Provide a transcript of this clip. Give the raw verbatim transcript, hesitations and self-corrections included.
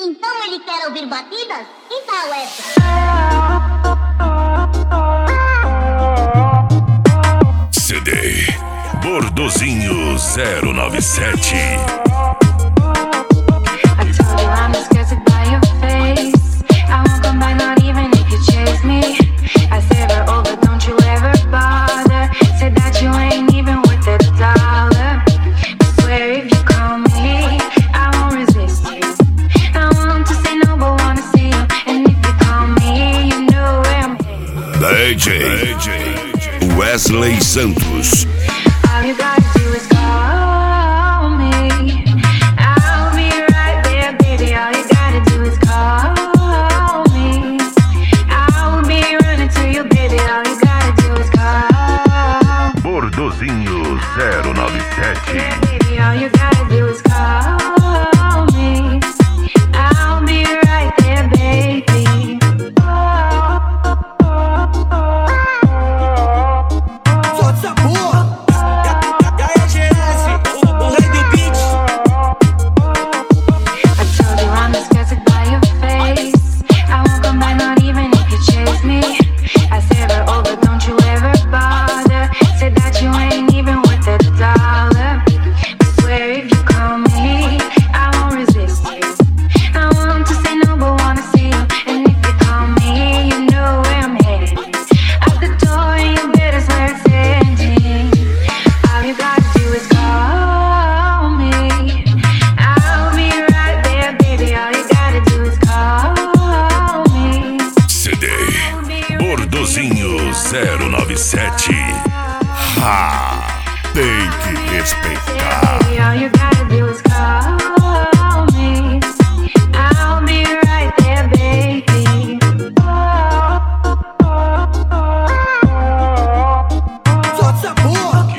Então ele quer ouvir batidas? Que tal essa? C D Bordozinho zero nove sete. D J Wesley Santos. All you gotta do is call me. I'll be right there, baby. All you gotta do is call me. I'll be running to you, baby. All you gotta do is call. Bordozinho zero nove sete. Baby, all you gotta do is call me. I'll be right there, baby. zero nove sete. Ha! Tem que respeitar. All you gotta do is call me. I'll be right there, baby. Solta essa porra!